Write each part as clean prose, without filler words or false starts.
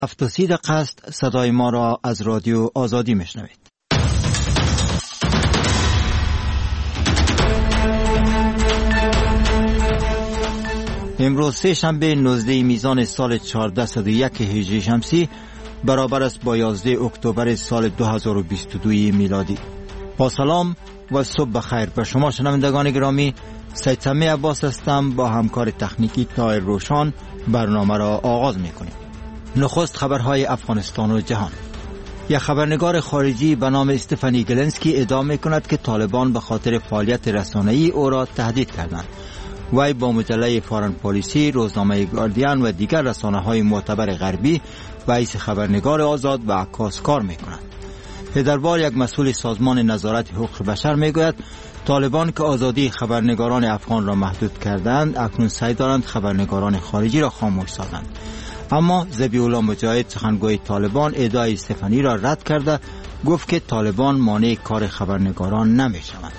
7:30 است. صدای ما را از رادیو آزادی میشنوید. امروز سه شنبه 19 میزان سال 1401 هجری شمسی برابر است با 11 اکتبر سال 2022 میلادی. با سلام و صبح بخیر به شما شنوندگان گرامی. سید سمی عباس هستم. با همکار تکنیکی طاهر روشان برنامه را آغاز میکنیم. نخست خبرهای افغانستان و جهان. یک خبرنگار خارجی به نام استفانی گلنسکی ادعا میکند که طالبان به خاطر فعالیت رسانه‌ای او را تهدید کردند. وی با مجله فارن پالیسی، روزنامه گاردین و دیگر رسانه‌های معتبر غربی به حیث خبرنگار آزاد و عکاس کار می‌کند. پدربار یک مسئول سازمان نظارت حقوق بشر میگوید طالبان که آزادی خبرنگاران افغان را محدود کردند، اکنون سعی دارند خبرنگاران خارجی را خاموش سازند. اما ذبیح الله مجاهد سخنگوی طالبان ادعای استفانی را رد کرده، گفت که طالبان مانع کار خبرنگاران نمی‌شوند.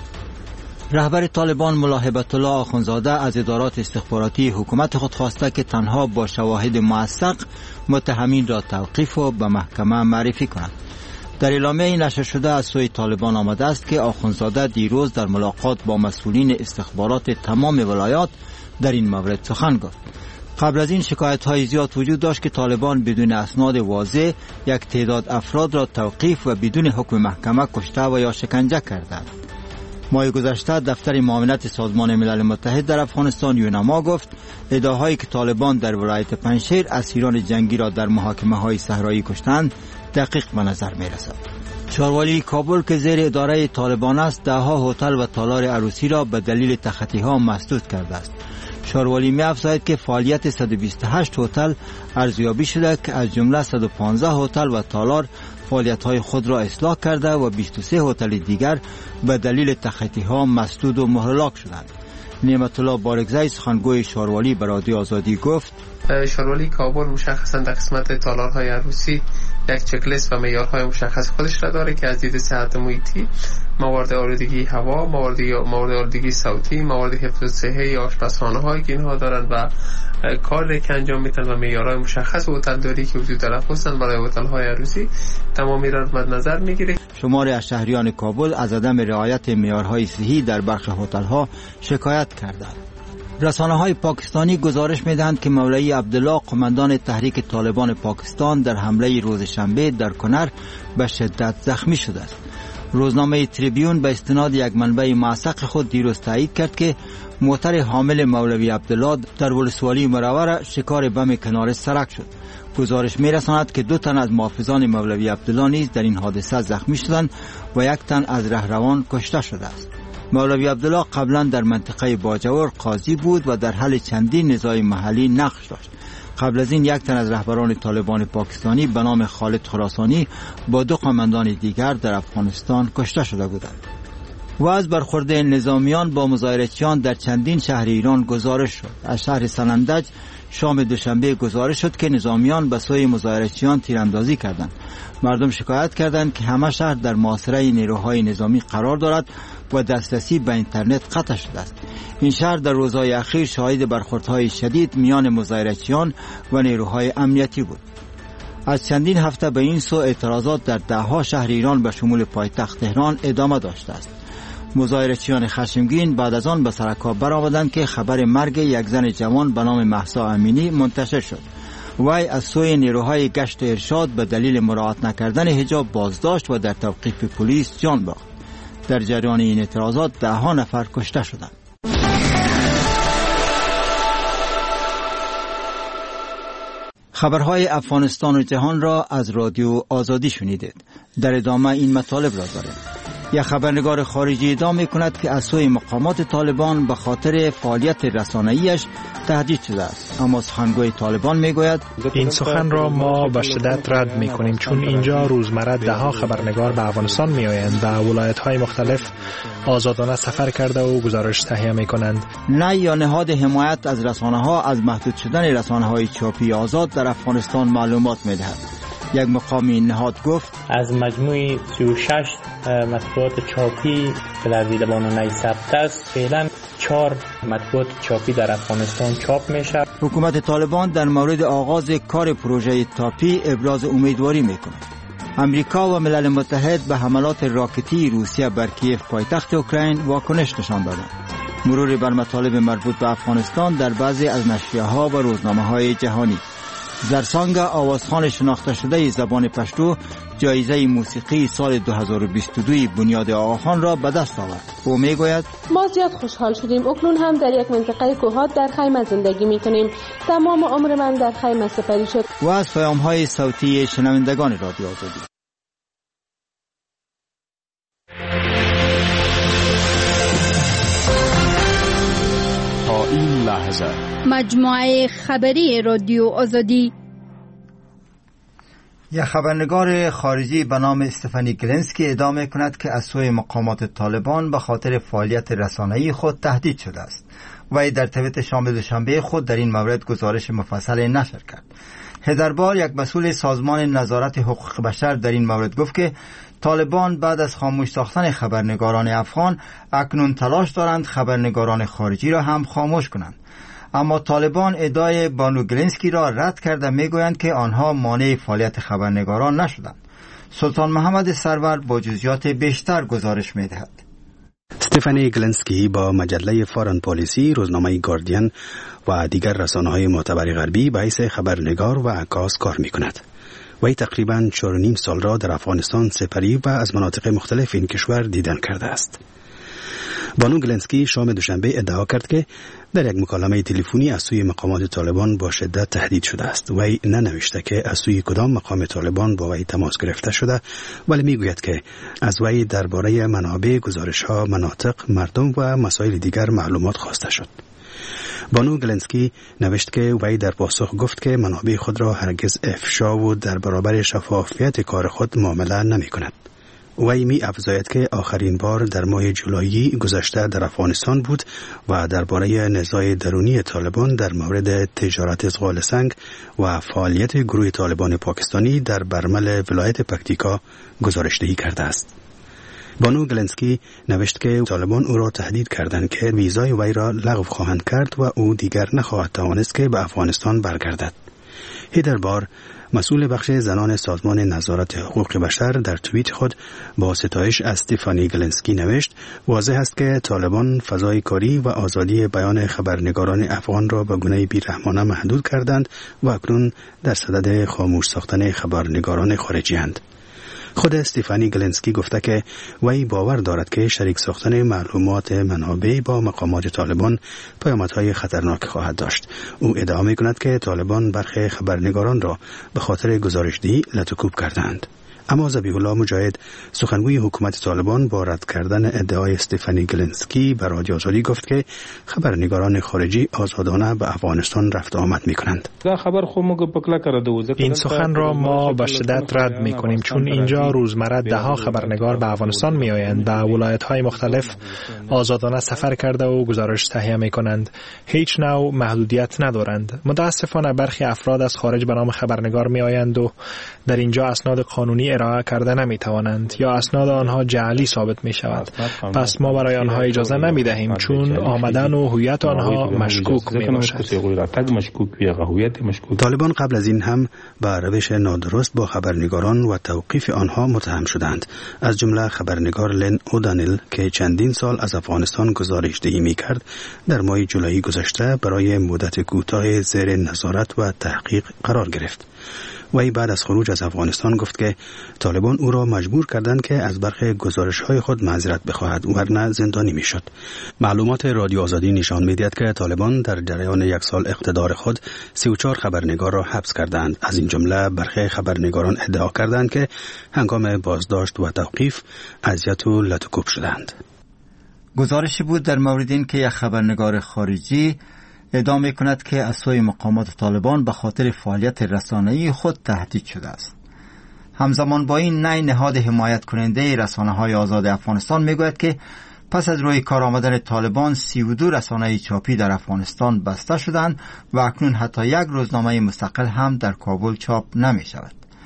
رهبر طالبان ملا هیبت الله آخوندزاده از ادارات استخباراتی حکومت خود خواسته که تنها با شواهد موثق متهمین را توقیف و به محکمه معرفی کنند. در اعلامیه نشر شده از سوی طالبان آمده است که آخوندزاده دیروز در ملاقات با مسئولین استخبارات تمام ولایات در این مورد سخن گفت. قبل از این شکایت‌های زیاد وجود داشت که طالبان بدون اسناد واضح یک تعداد افراد را توقیف و بدون حکم محکمه کشته و یا شکنجه کردند. ماه گذشته دفتر معاونت سازمان ملل متحد در افغانستان یونما گفت ادعاهایی که طالبان در ولایت پنجشیر اسیران جنگی را در محاکمه‌های صحرایی کشتند دقیق به نظر می‌رسد. شاروالی کابل که زیر اداره طالبان است، ده‌ها هتل و تالار عروسی را به دلیل تخطی‌ها مسدود کرده است. شاروالی می‌افزاید که فعالیت 128 هتل ارزیابی شده که از جمله 115 هتل و تالار فعالیت‌های خود را اصلاح کرده و 23 هتل دیگر به دلیل تخطی‌ها مسدود و مهلک شدند. نعمت الله بارگزی سخنگوی شاروالی به رادیو آزادی گفت شاروالی کابل مشخصاً در قسمت تالارهای عروسی یک چکلیست و معیارهای مشخص خودش را داره که از دید صحت محیطی، موارد آلودگی هوا، موارد آلودگی صوتی، موارد حفظ صحی آشپزخانه‌هایی که اینها دارند و کاری که انجام میدن و معیارهای مشخص هتلداری که وجود دارند خصوصا برای هتل‌های عروسی تمامی را مد نظر میگیره. شماری از شهریان کابل از عدم رعایت معیارهای صحی در برخی هتل‌ها شکایت کردند. رسانه‌های پاکستانی گزارش می‌دهند که مولوی عبدالله قماندان تحریک طالبان پاکستان در حمله روز شنبه در کنر به شدت زخمی شده است. روزنامه تریبیون به استناد یک منبع موثق خود دیروز تایید کرد که موتر حامل مولوی عبدالله در ولسوالی مروره شکار بم کنار سرک شد. گزارش می‌رساند که 2 تن از محافظان مولوی عبدالله نیز در این حادثه زخمی شدند و 1 تن از رهروان کشته شده است. مولوی عبدالله قبلا در منطقه باجور قاضی بود و در حل چندین نزاع محلی نقش داشت. قبل از این 1 تن از رهبران طالبان پاکستانی به نام خالد خراسانی با 2 قماندان دیگر در افغانستان کشته شده بودند. و از برخورد نظامیان با مظاهرچیان در چندین شهر ایران گزارش شد. از شهر سنندج شام دوشنبه گزارش شد که نظامیان به سوی مظاهرچیان تیراندازی کردند. مردم شکایت کردند که همه شهر در محاصره نیروهای نظامی قرار دارد و دسترسی به اینترنت قطع شده است. این شهر در روزهای اخیر شاهد برخوردهای شدید میان مظاهرچیان و نیروهای امنیتی بود. از چندین هفته به این سو اعتراضات در 10 شهر ایران به شمول پایتخت تهران ادامه داشته است. مظاهرچیان خشمگین بعد از آن به سرکاب برآمدند که خبر مرگ یک زن جوان به نام مهسا امینی منتشر شد. وی از سوی نیروهای گشت ارشاد به دلیل مراعات نکردن حجاب بازداشت و در توقیف پلیس جان باخت. در جریان این اعتراضات 10 نفر کشته شدند. خبرهای افغانستان و جهان را از رادیو آزادی شنیدید. در ادامه این مطالب را داریم. یک خبرنگار خارجی ادعا می‌کند که از سوی مقامات طالبان به خاطر فعالیت رسانه‌ایش تهدید شده است. اما سخنگوی طالبان میگوید این سخن را ما به شدت رد می‌کنیم، چون اینجا روزمره 10 خبرنگار به افغانستان می‌آیند و ولایت‌های مختلف آزادانه سفر کرده و گزارش تهیه می‌کنند. نه یا نهاد حمایت از رسانه‌ها از محدود شدن رسانه‌های چاپی آزاد در افغانستان معلومات می‌دهد. یک مقامی نهاد گفت از مجموع 36 مطبوعات چاپی که در زیر بانو ثبت است فعلا 4 مطبوعات چاپی در افغانستان چاپ میشه. حکومت طالبان در مورد آغاز کار پروژه تاپی ابراز امیدواری میکند. امریکا و ملل متحد به حملات راکتی روسیه بر کیف پایتخت اوکراین واکنش نشان دادند. مرور بر مطالب مربوط به افغانستان در بعضی از نشریه‌ها و روزنامه‌های جهانی. زرسانگ آوازخوان شناخته شده زبان پشتو جایزه موسیقی سال 2022 بنیاد آقاخان را به دست آورد. او میگوید ما زیاد خوشحال شدیم. اکنون هم در یک منطقه کوهات در خیمه زندگی میکنیم. تمام عمر من در خیمه سپری شد. و از پیام‌های صوتی شنوندگان رادیو آزادی. تا این لحظه مجموعه خبری رادیو آزادی. یک خبرنگار خارجی به نام استفانی گلنسکی ادعا می‌کند که از سوی مقامات طالبان به خاطر فعالیت رسانه‌ای خود تهدید شده است. وی در توییت شام دوشنبه خود در این مورد گزارش مفصل نشر کرد. هدربار، یک مسئول سازمان نظارت حقوق بشر، در این مورد گفت که طالبان بعد از خاموش ساختن خبرنگاران افغان اکنون تلاش دارند خبرنگاران خارجی را هم خاموش کنند. اما طالبان ادعای بانو گلنسکی را رد کرده میگویند که آنها مانع فعالیت خبرنگاران نشدند. سلطان محمد سرور با جزئیات بیشتر گزارش میدهد. استفانی گلنسکی با مجله فارن پالیسی، روزنامه گاردین و دیگر رسانه‌های معتبر غربی به حیث خبرنگار و عکاس کار می‌کند. وی تقریباً 4.5 سال را در افغانستان سپری و از مناطق مختلف این کشور دیدن کرده است. بانو گلنسکی شام دوشنبه ادعا کرد که در یک مکالمه تلفنی از سوی مقامات طالبان با شدت تهدید شده است. وی ننوشته که از سوی کدام مقام طالبان با وی تماس گرفته شده، ولی میگوید که از وی درباره منابع، گزارش‌ها، مناطق، مردم و مسائل دیگر معلومات خواسته شد. بانو گلنسکی نوشت که وی در پاسخ گفت که منابع خود را هرگز افشا و در برابر شفافیت کار خود معامله نمی کند. وی می افزاید که آخرین بار در ماه جولای گذشته در افغانستان بود و درباره نزاع درونی طالبان در مورد تجارت ازغال سنگ و فعالیت گروه طالبان پاکستانی در برمل ولایت پکتیکا گزارش‌دهی کرده است. بانو گلنسکی نوشت که طالبان او را تهدید کردند که ویزای وی را لغو خواهند کرد و او دیگر نخواهد توانست که به افغانستان برگردد. هیدربار، مسئول بخش زنان سازمان نظارت حقوق بشر، در توییت خود با ستایش از استفانی گلنسکی نوشت واضح است که طالبان فضای کاری و آزادی بیان خبرنگاران افغان را به گونه بی‌رحمانه محدود کردند و اکنون در صدد خاموش ساختن خبرنگاران خارجی اند. خود استفانی گلنسکی گفته که وی باور دارد که شریک ساختن معلومات منابع با مقامات طالبان پیامدهای خطرناک خواهد داشت. او ادعا می‌کند که طالبان برخی خبرنگاران را به خاطر گزارش‌دهی لطوکوب کردند. اما ذبیح الله مجاهد، سخنگوی حکومت طالبان، با رد کردن ادعای استفانی گلنسکی به رادیو آزادی گفت که خبرنگاران خارجی آزادانه به افغانستان رفت آمد می‌کنند. این سخن را ما به شدت رد می‌کنیم، چون اینجا روزمره ده‌ها خبرنگار به افغانستان می‌آیند، به ولایت‌های مختلف آزادانه سفر کرده و گزارش تهیه می‌کنند. هیچ نوع محدودیت ندارند. متأسفانه برخی افراد از خارج به نام خبرنگار می‌آیند و در اینجا اسناد قانونی ارائه کرده نمی‌توانند یا اسناد آنها جعلی ثابت می‌شود. پس ما برای آنها اجازه نمی‌دهیم، چون آمدن و هویت آنها مشکوک می‌باشد. طالبان قبل از این هم به روش نادرست با خبرنگاران و توقیف آنها متهم شدند، از جمله خبرنگار لن اودانیل که چندین سال از افغانستان گزارش‌دهی می‌کرد در ماه جولای گذشته برای مدت کوتاه زیر نظارت و تحقیق قرار گرفت. وی بعد از خروج از افغانستان گفت که طالبان او را مجبور کردند که از برخی گزارش‌های خود معذرت بخواهد، ورنه زندانی می‌شد. معلومات رادیو آزادی نشان می‌دهد که طالبان در جریان 1 سال اقتدار خود 34 خبرنگار را حبس کردند. از این جمله برخی خبرنگاران ادعا کردند که هنگام بازداشت و توقیف اذیت و لطوکوب شدند. گزارشی بود در مورد این که یک خبرنگار خارجی ادعا می‌کند که از سوی مقامات طالبان به خاطر فعالیت رسانه‌ای خود تهدید شده است. همزمان با این نهاد حمایت کننده رسانه‌های آزاد افغانستان میگوید که پس از روی کار آمدن طالبان 32 رسانه چاپی در افغانستان بسته شدند و اکنون حتی یک روزنامه مستقل هم در کابل چاپ نمی شود.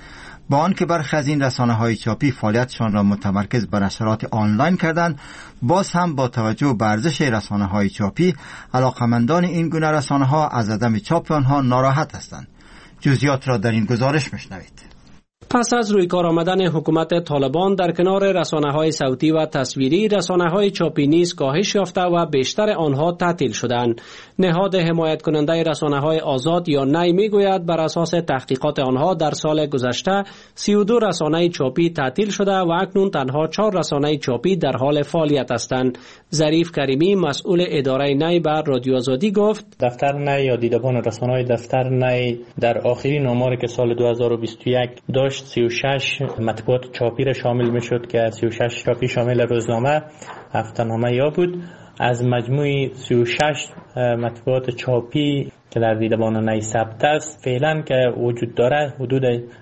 با آنکه برخی از این رسانه‌های چاپی فعالیتشان را متمرکز بر نشرات آنلاین کردند، باز هم با توجه به ارزش رسانه‌های چاپی علاقمندان این گونه رسانه‌ها از عدم چاپ آنها ناراحت هستند. جزئیات را در این گزارش میشنوید. پس از روی کار آمدن حکومت طالبان در کنار رسانه‌های صوتی و تصویری، رسانه‌های چاپی نیز کاهش یافته و بیشتر آنها تعطیل شدند. نهاد حمایت کننده رسانه‌های آزاد یا نی میگوید بر اساس تحقیقات آنها در سال گذشته 32 رسانه چاپی تعطیل شده و اکنون تنها 4 رسانه چاپی در حال فعالیت هستند. ظریف کریمی مسئول اداره نی بر رادیو آزادی گفت دفتر نی یا دیدبان رسانه‌های دفتر نی در آخرین آماری که سال 2021 داشت 36 مطبوعات چاپی را شامل می شد که 36 چاپی شامل روزنامه، هفته‌نامه یا بود. از مجموع 36 مطبوعات چاپی که در دیدبان نی ثبت است، فعلا که وجود داره حدود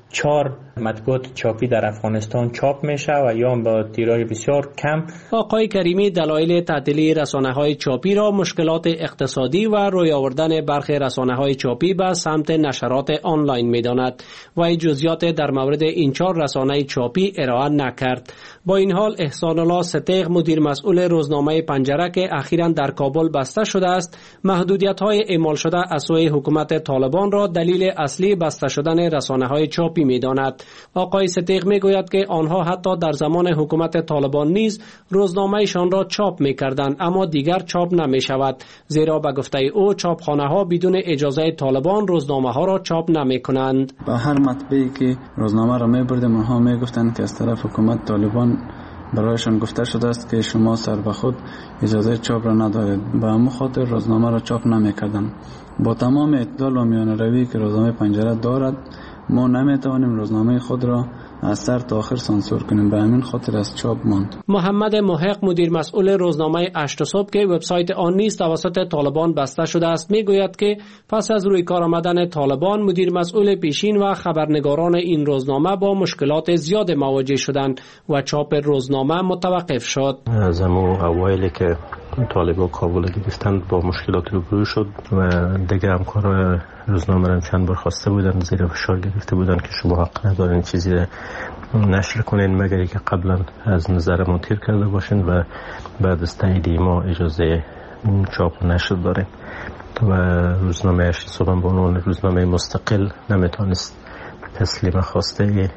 4 مطبوعات چاپی در افغانستان چاپ میشه و یا با تیراژ بسیار کم. آقای کریمی دلایل تعطیلی رسانه‌های چاپی را مشکلات اقتصادی و روی آوردن برخی رسانه‌های چاپی به سمت نشرات آنلاین می‌داند و جزئیات در مورد این 4 رسانه چاپی ارائه نکرد. با این حال احسان الله ستیغ مدیر مسئول روزنامه پنجره که اخیراً در کابل بسته شده است، محدودیت‌های اعمال شده از سوی حکومت طالبان را دلیل اصلی بسته شدن رسانه‌های چاپی می‌داند. آقای ستیغ میگوید که آنها حتی در زمان حکومت طالبان نیز روزنامه‌شان را چاپ می‌کردند، اما دیگر چاپ نمی‌شود، زیرا به گفته او چاپخانه‌ها بدون اجازه طالبان روزنامه‌ها را چاپ نمی‌کنند. با هر مطبعی که روزنامه را می‌بردیم آنها می‌گفتند که از طرف حکومت طالبان برایشان گفته شده است که شما سر به خود اجازه چاپ را ندارید، به همین خاطر روزنامه را چاپ نمی‌کردند. با تمام اعتدال و میانه‌روی که روزنامه پنجره دارد، ما نمیتوانیم روزنامه خود را از سر تا آخر سانسور کنیم، به همین خاطر از چاپ ماند. محمد محق مدیر مسئول روزنامه 8 صبح که وبسایت آن نیز توسط طالبان بسته شده است میگوید که پس از روی کار آمدن طالبان مدیر مسئول پیشین و خبرنگاران این روزنامه با مشکلات زیاد مواجه شدند و چاپ روزنامه متوقف شد. از اوایلی که طالبان کابل گرفتند با مشکلات روبرو شد و دیگه همکار روزنامه را چند بار خواسته بودن، زیر فشار گرفته بودن که شما حق ندارین چیزی را نشر کنین مگر که قبلا از نظر ما تیر کرده باشین و بعد از تایید ما اجازه چاپ و نشر دارین. و روزنامه 8 صبح به عنوان روزنامه مستقل نمیتونست تسلیم خواسته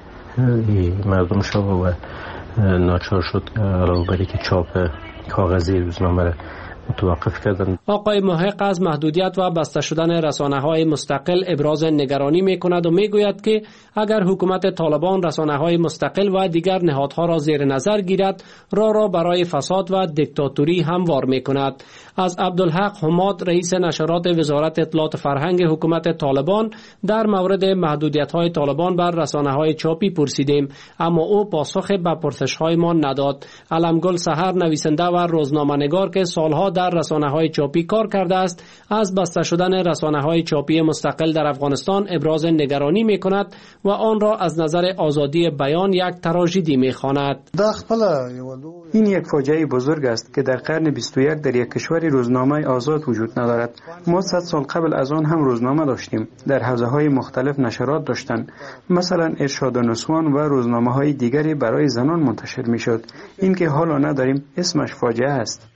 مردم شد و ناچار شد علاوه بر اینکه چاپ کاغذی روزنامه را متوقف کردند. آقای محق از محدودیت و بسته شدن رسانه‌های مستقل ابراز نگرانی می‌کند و می‌گوید که اگر حکومت طالبان رسانه‌های مستقل و دیگر نهادها را زیر نظر گیرد، راه برای فساد و دیکتاتوری هموار می‌کند. از عبدالحق حماد رئیس نشرات وزارت اطلاعات فرهنگ حکومت طالبان در مورد محدودیت‌های طالبان بر رسانه‌های چاپی پرسیدیم، اما او پاسخ به پرسش‌هایمان نداد. علمگل سحر نویسنده و روزنامه‌نگار که سالها در رسانه‌های چاپی کار کرده است، از بسته شدن رسانه‌های چاپی مستقل در افغانستان ابراز نگرانی می‌کند و آن را از نظر آزادی بیان یک تراژدی می‌خواند. این یک فاجعه بزرگ است که در قرن 21 در یک کشور روزنامه آزاد وجود ندارد. ما 100 سال قبل از آن هم روزنامه داشتیم، در حوزه‌های مختلف نشرات داشتند، مثلا ارشاد و نسوان و روزنامه‌های دیگری برای زنان منتشر می‌شد. این که حالا نداریم اسمش فاجعه است.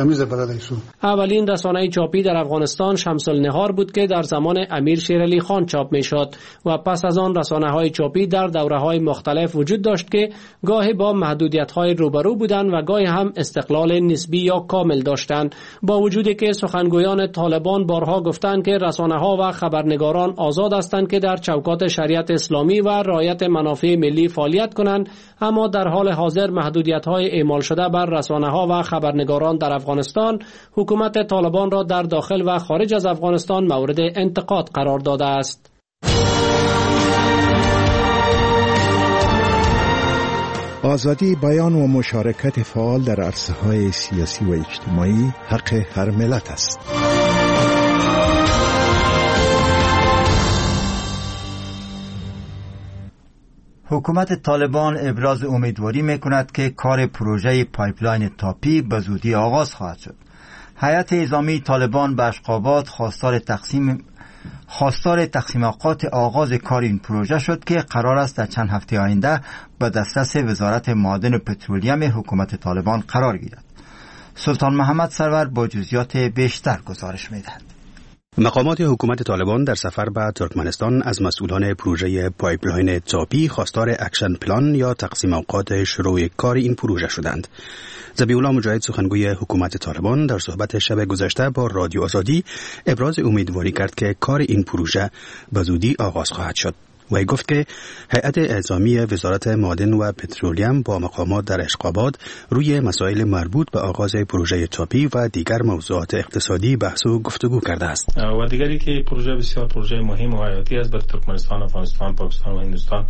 اولین رسانه چاپی در افغانستان شمس النهار بود که در زمان امیر شیرعلی خان چاپ میشد و پس از آن رسانه‌های چاپی در دوره‌های مختلف وجود داشت که گاهی با محدودیت‌های روبرو بودند و گاهی هم استقلال نسبی یا کامل داشتند. با وجودی که سخنگویان طالبان بارها گفتند که رسانه‌ها و خبرنگاران آزاد هستند که در چوکات شریعت اسلامی و رعایت منافع ملی فعالیت کنند، اما در حال حاضر محدودیت‌های اعمال شده بر رسانه‌ها و خبرنگاران در افغانستان حکومت طالبان را در داخل و خارج از افغانستان مورد انتقاد قرار داده است. آزادی بیان و مشارکت فعال در عرصه‌های سیاسی و اجتماعی حق هر ملت است. حکومت طالبان ابراز امیدواری می‌کند که کار پروژه پایپلاین تاپی به زودی آغاز خواهد شد. هیئت نظامی طالبان به اشقابات خواستار تقسیم خواستار تقسیم اوقات آغاز کار این پروژه شد که قرار است در چند هفته آینده به دسترس وزارت معادن و پترولیم حکومت طالبان قرار گیرد. سلطان محمد سرور با جزئیات بیشتر گزارش می‌دهد. مقامات حکومت طالبان در سفر به ترکمنستان از مسئولان پروژه پایپلاین تاپی خواستار اکشن پلان یا تقسیم اوقات شروع کار این پروژه شدند. ذبیح الله مجاهد سخنگوی حکومت طالبان در صحبت شب گذشته با رادیو آزادی ابراز امیدواری کرد که کار این پروژه به زودی آغاز خواهد شد. وی گفت که هیئت اعزامی وزارت معادن و پترولیم با مقامات در اشقاباد روی مسائل مربوط به آغاز پروژه تاپی و دیگر موضوعات اقتصادی بحث و گفتگو کرده است. و دیگری که پروژه بسیار پروژه مهم و حیاتی است برای ترکمنستان، افغانستان، پاکستان و هندوستان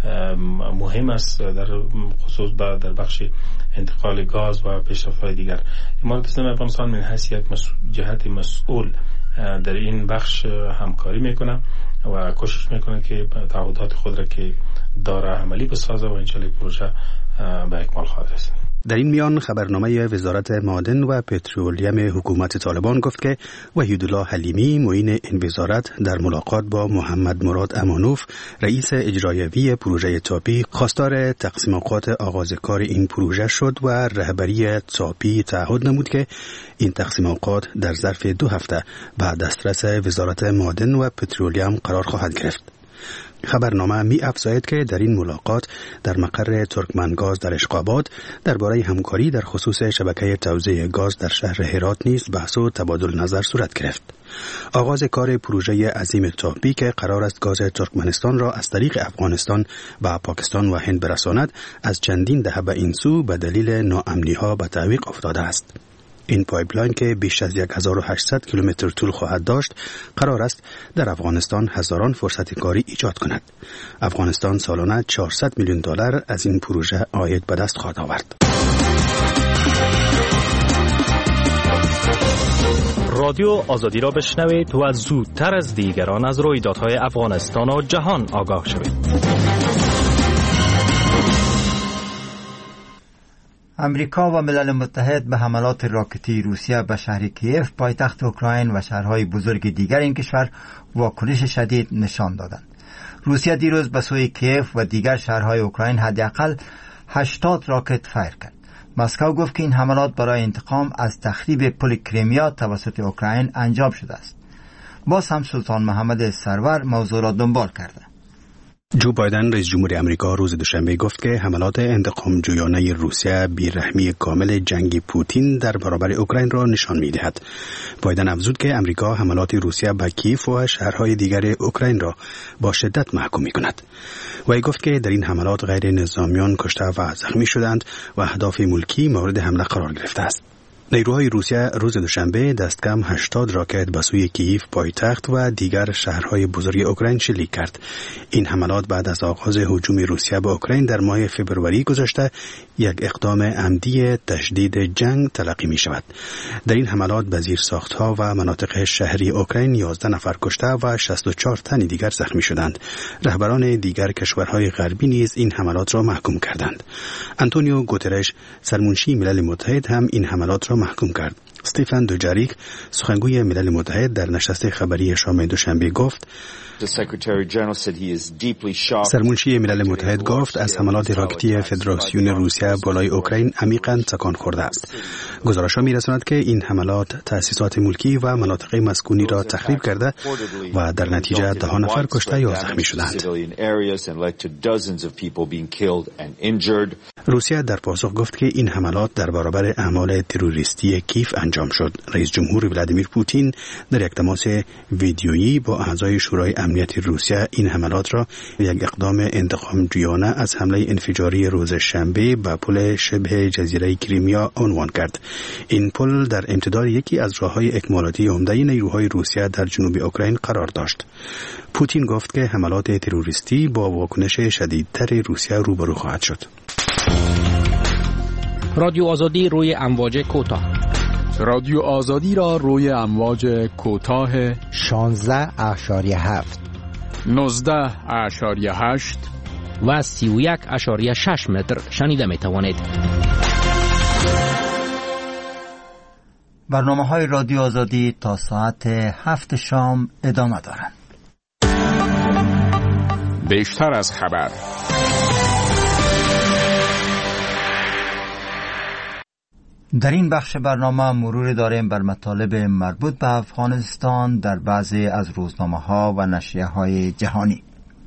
مهم است، در خصوص در بخش انتقال گاز و پیشرفت‌های دیگر. امارات اسلامی افغانستان من حیث یک جهت مسئول در این بخش همکاری میکنه و کوشش میکنه که تعهدات خود را که داره عملی بسازه و انشالله پروژه به اکمال خواهد رسید. در این میان خبرنامه وزارت معادن و پترولیم حکومت طالبان گفت که وحیدالله حلیمی معین این وزارت در ملاقات با محمد مراد امانوف رئیس اجرایوی پروژه تاپی خواستار تقسیم اوقات آغاز کار این پروژه شد و رهبری تاپی تعهد نمود که این تقسیم اوقات در ظرف 2 هفته به دسترس وزارت معادن و پترولیم قرار خواهد گرفت. خبرنامه می افزاید که در این ملاقات در مقر ترکمنگاز در اشقاباد درباره همکاری در خصوص شبکه توزیع گاز در شهر هرات نیز بحث و تبادل نظر صورت گرفت. آغاز کار پروژه عظیم تاپی که قرار است گاز ترکمنستان را از طریق افغانستان به پاکستان و هند برساند از چندین دهه به این سو به دلیل ناامنی‌ها به تعویق افتاده است. این پایپلاین که بیش از 1800 کیلومتر طول خواهد داشت قرار است در افغانستان هزاران فرصت کاری ایجاد کند. افغانستان سالانه 400 میلیون دلار از این پروژه عاید به دست خواهد آورد. رادیو آزادی را بشنوید و زودتر از دیگران از رویدادهای افغانستان و جهان آگاه شوید. امریکا و ملل متحد به حملات راکتی روسیه به شهر کیف پایتخت اوکراین و شهرهای بزرگ دیگر این کشور واکنش شدید نشان دادند. روسیه دیروز به سوی کیف و دیگر شهرهای اوکراین حداقل 80 راکت فایر کرد. مسکو گفت که این حملات برای انتقام از تخریب پل کریمیا توسط اوکراین انجام شده است. باز هم سلطان محمد سرور موضوع را دنبال کرده. جو بایدن رئیس جمهور امریکا روز دوشنبه گفت که حملات انتقام جویانه روسیه بی‌رحمی کامل جنگ پوتین در برابر اوکراین را نشان می‌دهد. بایدن افزود که امریکا حملات روسیه به کیف و شهرهای دیگر اوکراین را با شدت محکوم می‌کند. وی گفت که در این حملات غیر نظامیان کشته و زخمی شدند و اهداف ملکی مورد حمله قرار گرفته است. نیروهای روسیه روز دوشنبه دست کم 80 راکت به سوی کیف پایتخت و دیگر شهرهای بزرگ اوکراین شلیک کرد. این حملات بعد از آغاز هجوم روسیه به اوکراین در ماه فوریه گذشته یک اقدام عمدی تشدید جنگ تلقی می شود. در این حملات به زیرساختها و مناطق شهری اوکراین 11 نفر کشته و 64 تن دیگر زخمی شدند. رهبران دیگر کشورهای غربی نیز این حملات را محکوم کردند. آنتونیو گوترش سرمنشی ملل متحد هم این حملات را محکوم کرد. استیفن دوجاریک سخنگوی ملل متحد در نشست خبری شام دوشنبه گفت سرمنشی ملل متحد گفت از حملات راکتی فدراسیون روسیه بالای اوکراین عمیقاً تکان خورده است. گزارش‌ها می‌رساند که این حملات تأسیسات ملکی و مناطق مسکونی را تخریب کرده و در نتیجه 10 نفر کشته یا زخمی شدند. روسیه در پاسخ گفت که این حملات در برابر اعمال تروریستی کیف انجام شد. رئیس جمهور ولادیمیر پوتین در یک تماس ویدیویی با اعضای شورای امنیت روسیه این حملات را یک اقدام انتقام جویانه از حمله انفجاری روز شنبه به پل شبه جزیره کریمیا عنوان کرد. این پل در امتداد یکی از راههای اکمالاتی عمده نیروهای روسیه در جنوب اوکراین قرار داشت. پوتین گفت که حملات تروریستی با واکنش شدیدتر روسیه روبرو خواهد شد. رادیو آزادی روی امواج کوتاه. رادیو آزادی را روی امواج کوتاه 16.7 19.8 و 31.6 متر شنیده می توانید. برنامه‌های رادیو آزادی تا ساعت 7 شام ادامه دارند. بیشتر از خبر. در این بخش برنامه مرور داریم بر مطالب مربوط به افغانستان در بعضی از روزنامه‌ها و نشریه‌های جهانی.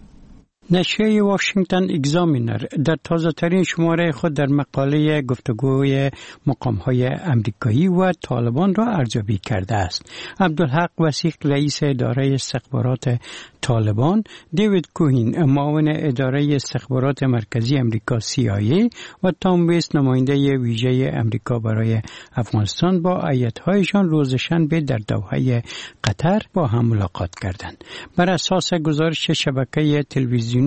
نشریه واشنگتن اگزامینر در تازه ترین شماره خود در مقاله گفتگوی مقام‌های امریکایی و طالبان را ارزیابی کرده است. عبدالحق وثیق رئیس اداره استخبارات طالبان، دیوید کوهین معاون اداره استخبارات مرکزی امریکا CIA و تام ویست نماینده ویژه امریکا برای افغانستان با هیئت‌هایشان روز شنبه در دوحه قطر با هم ملاقات کردند. بر اساس گزارش شبکه تلویزیون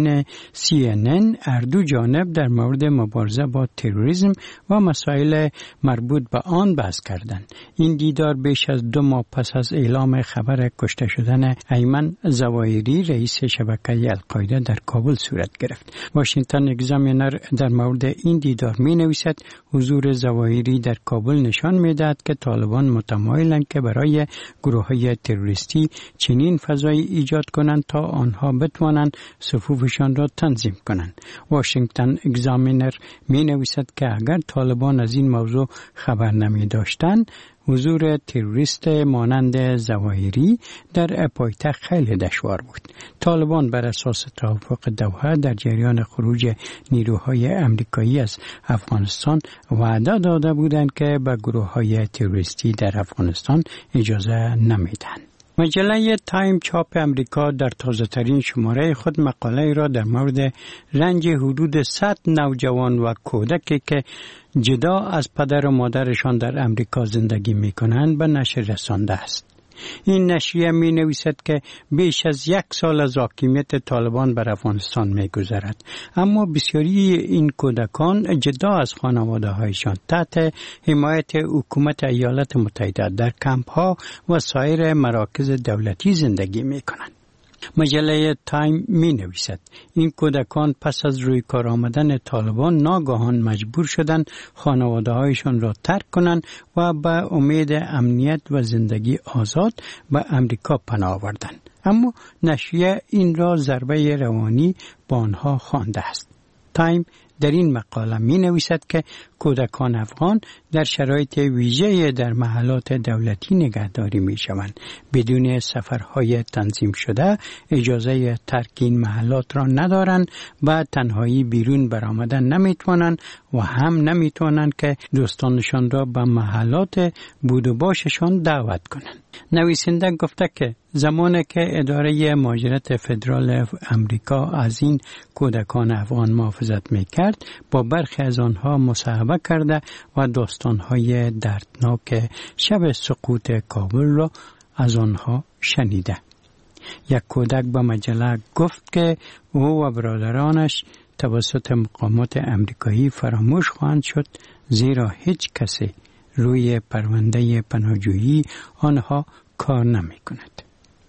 CNN هر دو جانب در مورد مبارزه با تروریسم و مسائل مربوط به آن بحث کردند. این دیدار بیش از 2 ماه پس از اعلام خبر کشته شدن ایمن ظواهری رئیس شبکه القاعده در کابل صورت گرفت. واشنگتن اگزامینر در مورد این دیدار می نویسد حضور ظواهری در کابل نشان می دهد که طالبان متمایلند که برای گروه‌های تروریستی چنین فضایی ایجاد کنند تا آنها بتوانند صفوفشان را تنظیم کنند. واشنگتن اگزامینر می نویسد که اگر طالبان از این موضوع خبر نمی داشتند حضور تروریست مانند ظواهری در پایتخت خیلی دشوار بود. طالبان بر اساس توافق دوحه در جریان خروج نیروهای امریکایی از افغانستان وعده داده بودند که به گروه‌های تروریستی در افغانستان اجازه نمیدهند. مجله تایم چاپ امریکا در تازه ترین شماره خود مقاله را در مورد رنج حدود 100 نوجوان و کودکی که جدا از پدر و مادرشان در امریکا زندگی می کنند به نشر رسانده است. این نشریه می نویسد که بیش از 1 سال از حاکمیت طالبان بر افغانستان می گذرد، اما بسیاری این کودکان جدا از خانواده هایشان تحت حمایت حکومت ایالات متحده در کمپ ها و سایر مراکز دولتی زندگی می کنند. مجله تایم می نویسد این کودکان پس از روی کار آمدن طالبان ناگهان مجبور شدند خانواده هایشان را ترک کنند و به امید امنیت و زندگی آزاد به امریکا پناه آوردند. اما نشریه این را ضربه روانی به آنها خوانده است. تایم در این مقاله می نویسد که کودکان افغان در شرایط ویژه در محلات دولتی نگهداری می شوند. بدون سفرهای تنظیم شده اجازه ترک این محلات را ندارند و تنهایی بیرون برآمدن نمی توانند و هم نمی توانند که دوستانشان را به محلات بود و باششان دعوت کنند. نویسنده گفته که زمانی که اداره مهاجرت فدرال امریکا از این کودکان افغان محافظت میکرد با برخی از آنها مصاحبه کرده و داستانهای دردناک شب سقوط کابل را از آنها شنیده. یک کودک به مجله گفت که او و برادرانش توسط مقامات امریکایی فراموش خواهند شد زیرا هیچ کسی روی پرونده پناهجویی آنها کار نمی کند.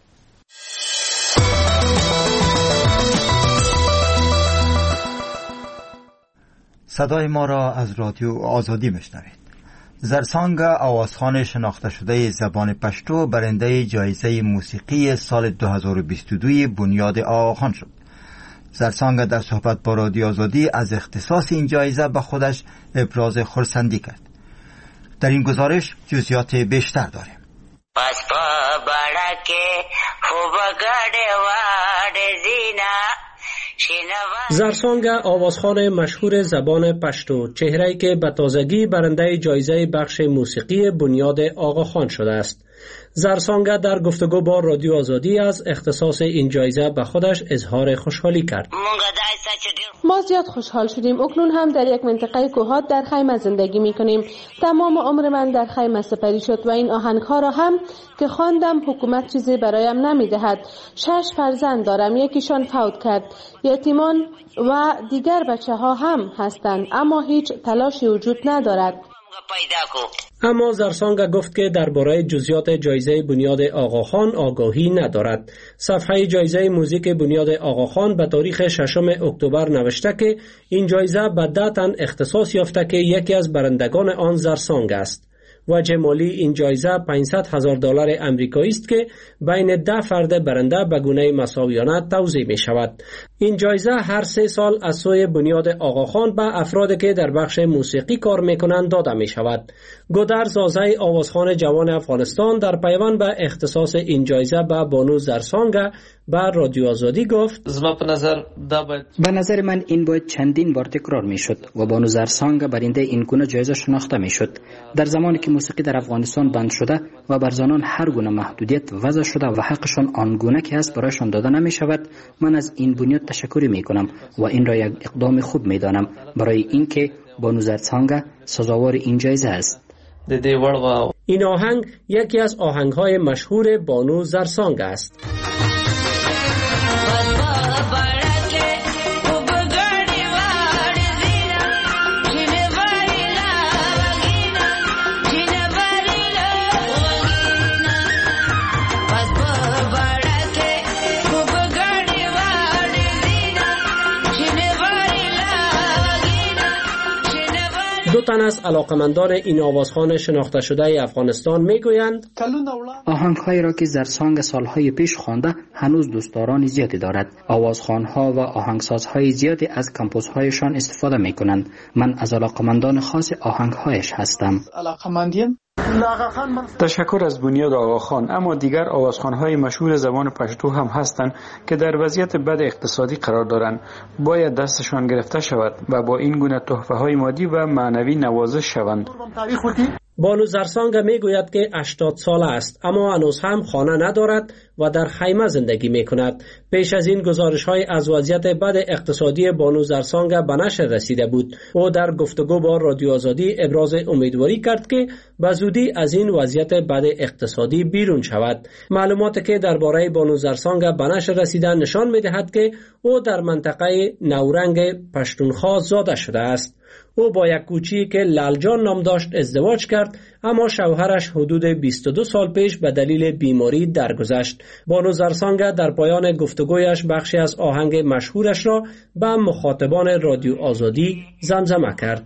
صدای ما را از رادیو آزادی میشنوید. زرسانگ آوازخوان شناخته شده زبان پشتو برنده جایزه موسیقی سال 2022 بنیاد آقاخان شد. زرسانگ در صحبت با رادیو آزادی از اختصاص این جایزه به خودش ابراز خرسندی کرد. در این گزارش جزئیات بیشتر داریم. زرسانگ آوازخوان مشهور زبان پشتو، چهره‌ای که به تازگی برنده جایزه بخش موسیقی بنیاد آقاخان شده است. زرسانگ در گفتگو با رادیو آزادی از اختصاص این جایزه به خودش اظهار خوشحالی کرد. ما زیاد خوشحال شدیم. اکنون هم در یک منطقه کوهات در خیمه زندگی می کنیم. تمام عمر من در خیمه سپری شد و این آهنگها را هم که خواندم حکومت چیزی برایم نمی دهد. 6 فرزند دارم، یکیشان فوت کرد. یتیمان و دیگر بچه ها هم هستند، اما هیچ تلاشی وجود ندارد. اما زرسانگ گفت که درباره جزئیات جایزه بنیاد آقاخان آگاهی ندارد. صفحه جایزه موزیک بنیاد آقاخان به تاریخ 6 اکتبر نوشته که این جایزه به 10 تن اختصاص یافته که یکی از برندگان آن زرسانگ است. وجه مالی این جایزه $500,000 آمریکایی است که بین 10 فرد برنده به گونه مساویانه توزیع می شود. این جایزه هر 3 سال از سوی بنیاد آقاخان به افرادی که در بخش موسیقی کار می کنند داده می شود. گودر زازای آوازخوان جوان افغانستان در پیوند به اختصاص این جایزه به بانو زرسانگ به رادیو آزادی گفت: به نظر من این باید چندین بار تکرار می شد و بانو زرسانگ برنده این گونه جایزه شناخته می شد. در زمانی که موسیقی در افغانستان بند شده و بر زنان هر گونه محدودیت وضع شده و حقشان آنگونه که است برایشان داده نمی شود، من از این بنیاد تشکر می کنم و این را یک اقدام خوب می دانم برای اینکه بانو زرسانگ سزاوار این جایزه است. این آهنگ یکی از آهنگ‌های مشهور بانو زرسانگ است. دو تن از علاقمندان این آوازخوان شناخته شده افغانستان میگویند آهنگ‌هایی را که زرسانگ سالهای پیش خوانده هنوز دوستداران زیادی دارد. آوازخوان‌ها و آهنگسازهای زیادی از کمپوزهایشان استفاده می‌کنند. من از علاقمندان خاص آهنگ‌هایش هستم. تشکر از بنیاد آقاخان. اما دیگر آوازخوان‌های مشهور زبان پشتو هم هستند که در وضعیت بد اقتصادی قرار دارند. باید دستشان گرفته شود و با این گونه تحفه‌های مادی و معنوی نوازش شوند. بانو زرسانگ میگوید که 80 ساله است اما هنوز هم خانه ندارد و در خیمه زندگی میکند. پیش از این گزارش‌های از وضعیت بد اقتصادی بانو زرسانگ به نشر رسیده بود. او در گفتگو با رادیو آزادی ابراز امیدواری کرد که به زودی از این وضعیت بد اقتصادی بیرون شود. معلوماتی که درباره بانو زرسانگ به نشر رسیده نشان می‌دهد که او در منطقه نورنگ پشتونخوا زاده شده است. او با یک کوچی که لالجان نام داشت ازدواج کرد اما شوهرش حدود 22 سال پیش به دلیل بیماری درگذشت. بانو زرسانگ در پایان گفتگویش بخشی از آهنگ مشهورش را به مخاطبان رادیو آزادی زمزمه کرد.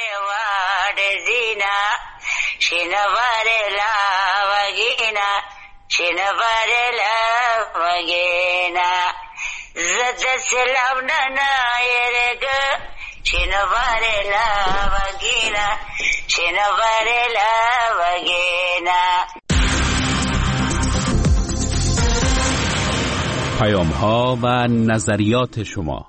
پیام‌ها و نظریات شما.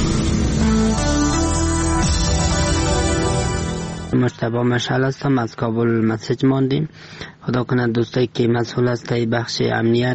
مجتبی مشعل هستم، از کابل مسیج ماندیم. خدا کنه دوستایی که مسئول است بخش امنیت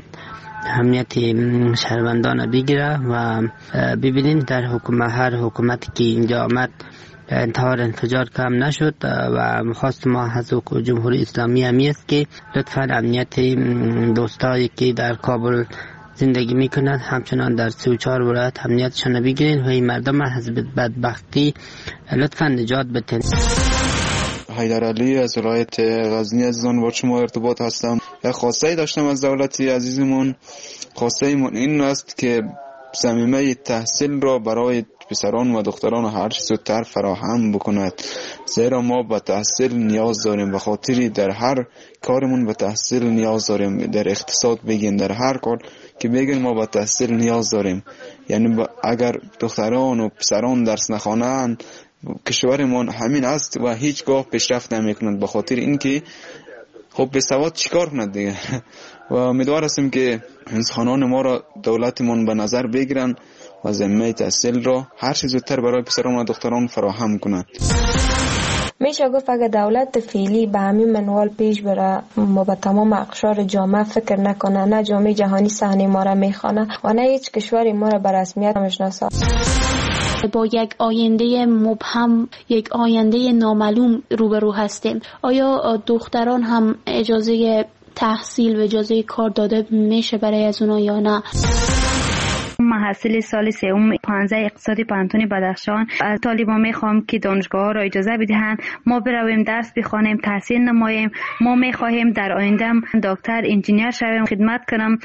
شهروندان بگیره و ببینین در هر حکومتی که اینجا آمد انتحار انفجار کم نشد و خواست ما از جمهوری اسلامی همی است که لطفا امنیت دوستایی که در کابل زندگی میکنند همچنان در 34 ولایت امنیتشان بگیرین و این مردم از بدبختی لطفا نجات بدین. حیدر علی از ولایت غزنی عزیزان با شما ارتباط هستم. خواسته داشتم از دولت عزیزمون. خواسته ایمون این است که ضمیمه تحصیل را برای پسران و دختران هر چه زودتر فراهم بکند، زیرا ما به تحصیل نیاز داریم. به خاطری در هر کارمون به تحصیل نیاز داریم. در اقتصاد بگین، در هر کار که بگین ما به تحصیل نیاز داریم. یعنی اگر دختران و پسران درس نخوانند کشورمون همین است و هیچگاه پیشرفت نمیکنند. به خاطر اینکه خب به سواد چیکار کند دیگه. و امیدوار هستیم که انسانان ما را دولتمون به نظر بگیرن و ضمیمه تحصیل را هر چه زودتر برای پسران و دختران فراهم کنند. میشه گفت اگه دولت فعلی به همین منوال پیش بره ما به تمام اقشار جامعه فکر نکنه، نه جامعه جهانی صحنه ما را میخوانه و نه هیچ کشوری ما را به رسمیت میشناسه. با یک آینده مبهم، یک آینده نامعلوم روبرو هستیم. آیا دختران هم اجازه تحصیل و اجازه کار داده میشه برای از اونا یا نه؟ محصل سال سوم 15 اقتصادی پانتون بدخشان از طالبان میخوام که دانشگاه را اجازه بدهند ما برویم درس بخوانیم، تحصیل نماییم. ما میخواهیم در آینده دکتر، انجینیر شویم، خدمت کنم.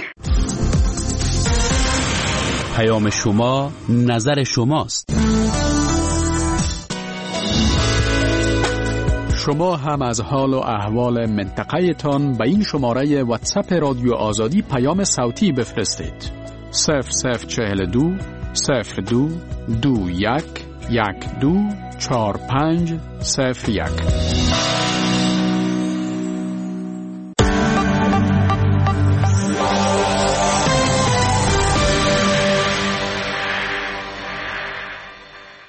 پیام شما نظر شماست. شما هم از حال و احوال منطقه تان به این شماره واتساپ رادیو آزادی پیام صوتی بفرستید. 0042 02 21 12 45 01.